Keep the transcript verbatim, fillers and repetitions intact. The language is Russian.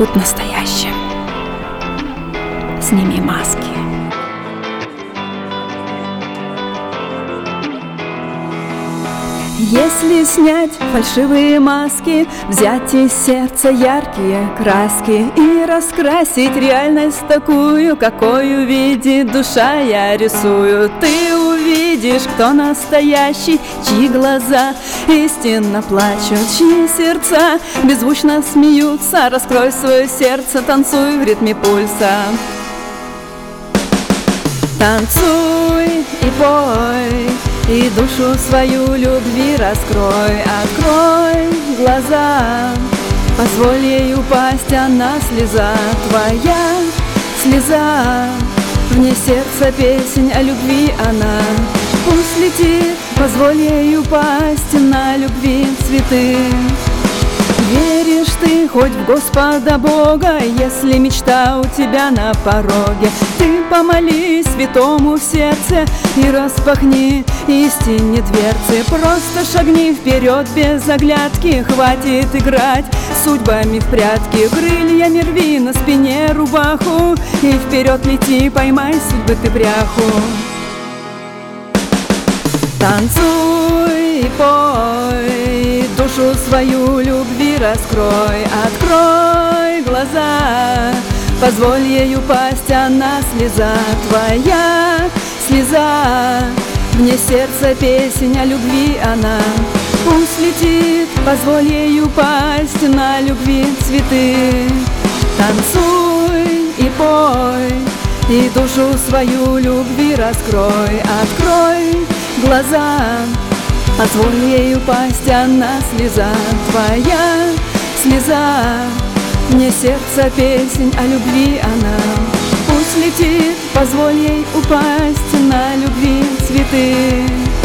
Будь настоящим. Сними маски. Если снять фальшивые маски, взять из сердца яркие краски и раскрасить реальность такую, какую видит душа, я рисую, ты увидишь, кто настоящий, чьи глаза истинно плачут, чьи сердца беззвучно смеются. Раскрой свое сердце, танцуй в ритме пульса. Танцуй и пой, и душу свою любви раскрой. Открой глаза, позволь ей упасть, она слеза твоя, слеза. Вне сердца песнь о любви она. Пусть летит, позволь ей упасть, на любви цветы. Веришь ты хоть в Господа Бога, если мечта у тебя на пороге, ты помолись святому в сердце и распахни истине дверцы. Просто шагни вперед без оглядки, хватит играть судьбами в прятки. Крыльями рви на спине рубаху и вперед лети, поймай судьбы ты пряху. Танцуй и пой, душу свою любви раскрой. Открой глаза, позволь ей упасть, она слеза твоя, слеза. Вне сердца песнь о любви она. Пусть летит, позволь ей упасть, на любви цветы. Танцуй и пой, и душу свою любви раскрой. Открой глаза, позволь ей упасть, она слеза твоя, слеза. Мне сердце песнь о любви она. Пусть летит, позволь ей упасть, на любви цветы.